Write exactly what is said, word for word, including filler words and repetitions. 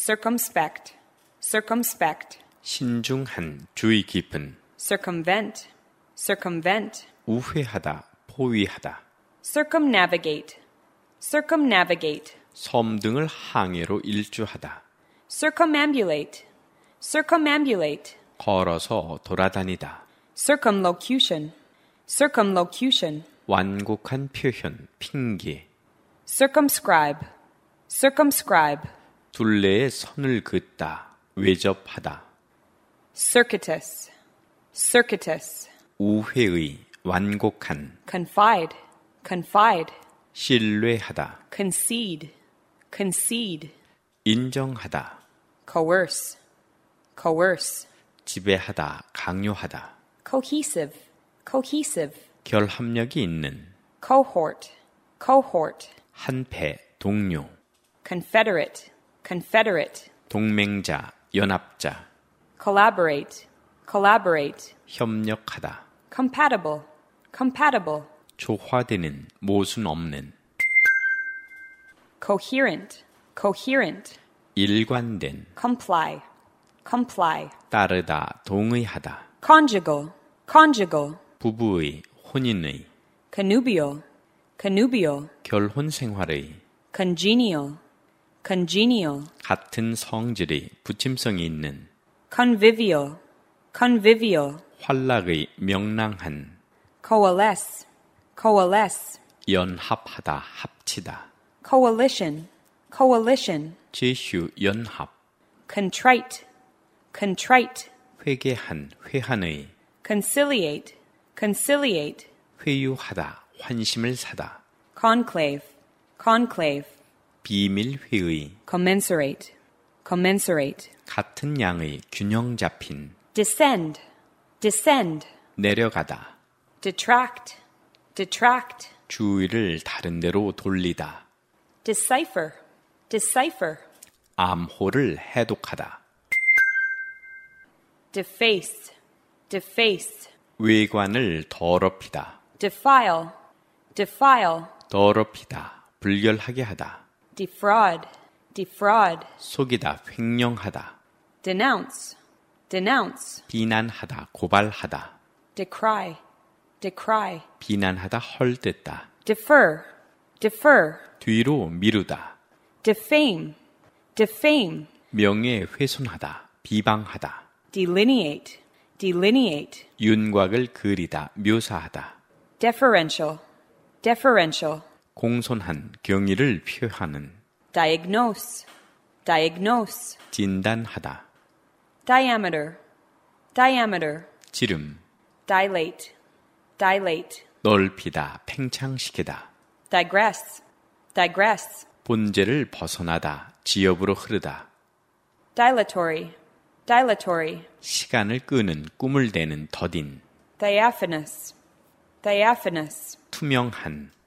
circumspect, circumspect, 신중한, 주의 깊은, circumvent, circumvent, 우회하다, 포위하다, circumnavigate, circumnavigate, 섬 등을 항해로 일주하다, circumambulate, circumambulate, 걸어서 돌아다니다, circumlocution, circumlocution, 완곡한 표현, 핑계, circumscribe, circumscribe, 둘레에 선을 긋다, 외접하다, circuitous, circuitous, 우회의, 완곡한, confide, confide, 신뢰하다, concede, concede, 인정하다, coerce, coerce, 지배하다, 강요하다, cohesive, cohesive, 결합력이 있는, cohort, cohort, 한패, 동료, confederate, confederate, 동맹자, 연합자, collaborate, collaborate, 협력하다, compatible, compatible, 조화되는, 모순 없는, coherent, coherent, 일관된, comply, comply, 따르다, 동의하다, conjugal, conjugal, 부부의, 혼인의, connubial, connubial, 결혼 생활의, congenial, congenial, 같은 성질의, 붙임성이 있는, convivial, convivial, 활락의, 명랑한, coalesce, coalesce, 연합하다, 합치다, coalition, coalition, 제휴, 연합, contrite, contrite, 회개한, 회한의, conciliate, conciliate, 회유하다, 환심을 사다, conclave, conclave, 비밀회의, commensurate, commensurate, 같은 양의 균형 잡힌, descend, descend, 내려가다, detract, detract, 주의를 다른 데로 돌리다, decipher, decipher, 암호를 해독하다, deface, deface, 외관을 더럽히다, defile, defile, 더럽히다, 불결하게 하다, defraud, defraud, 속이다, 횡령하다, denounce, denounce, 비난하다, 고발하다, decry, decry, 비난하다, 헐뜯다, defer, defer, 뒤로 미루다, defame, defame, 명예훼손하다, 비방하다, delineate, delineate, 윤곽을 그리다, 묘사하다, deferential, deferential, 공손한 경의를 표하는, diagnose, diagnose, 진단하다, diameter, diameter, 지름, dilate, dilate, 넓히다, 팽창시키다, digress, digress, 본제를 벗어나다, 지역으로 흐르다, dilatory, dilatory, 시간을 끄는, 꿈을 대는, 더딘, diaphanous, diaphanous, 투명한,